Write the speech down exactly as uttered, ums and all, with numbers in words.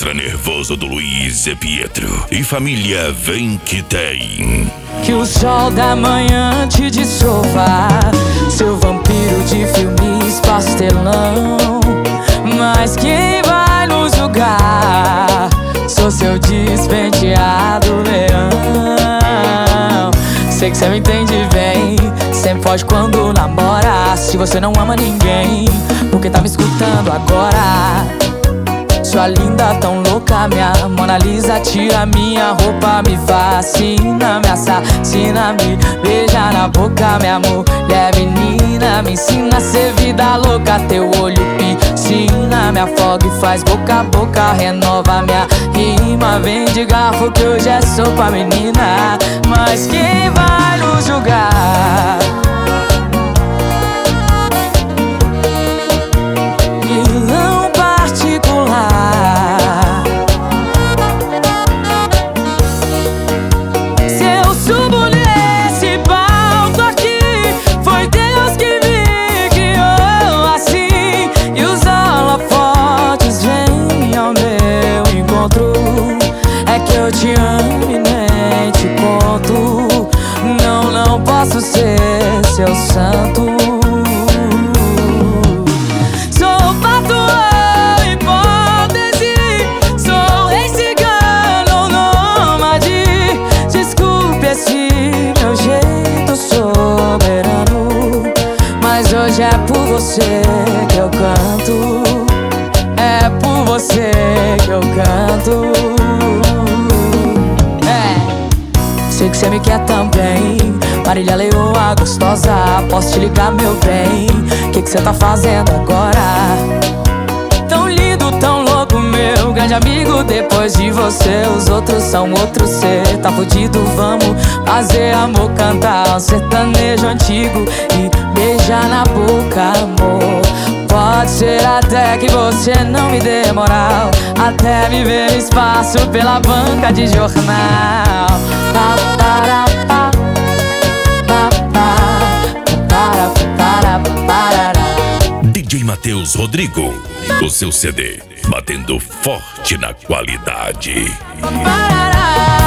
Extra nervoso do Luiz e Pietro. E família vem que tem. Que o sol da manhã te dissolva, seu vampiro de filmes pastelão. Mas quem vai nos julgar? Sou seu despenteado leão. Sei que cê me entende bem, sempre foge quando namora. Se você não ama ninguém, por que tá me escutando agora? Sua linda tão louca, minha Mona Lisa. Tira minha roupa, me fascina, me assassina, me beija na boca, minha mulher menina. Me ensina a ser vida louca, teu olho piscina, me afoga e faz boca a boca, renova minha rima. Vem de garfo que hoje é sopa, menina. Mas quem vai nos julgar? Vilão particular. Se eu subo nesse palco aqui, foi Deus que me guiou assim. E os holofotes vêm ao meu encontro. É que eu te amo e nem te conto. Não, não posso ser seu santo. Hoje é por você que eu canto, é por você que eu canto. É, sei que cê me quer também, Marília Leoa gostosa. Posso te ligar, meu bem? Que que cê tá fazendo agora? Tão lindo, tão louco, meu grande amigo. Depois de você, os outros são outros. Cê tá fudido, vamos fazer amor, cantar um sertanejo antigo e beijar na boca, amor. Pode ser até que você não me dê moral, até me ver no espaço pela banca de jornal. Pa, para, pa, pa, pa, para, para, para. D J Matheus Rodrigo, o seu C D, batendo forte na qualidade. Parará.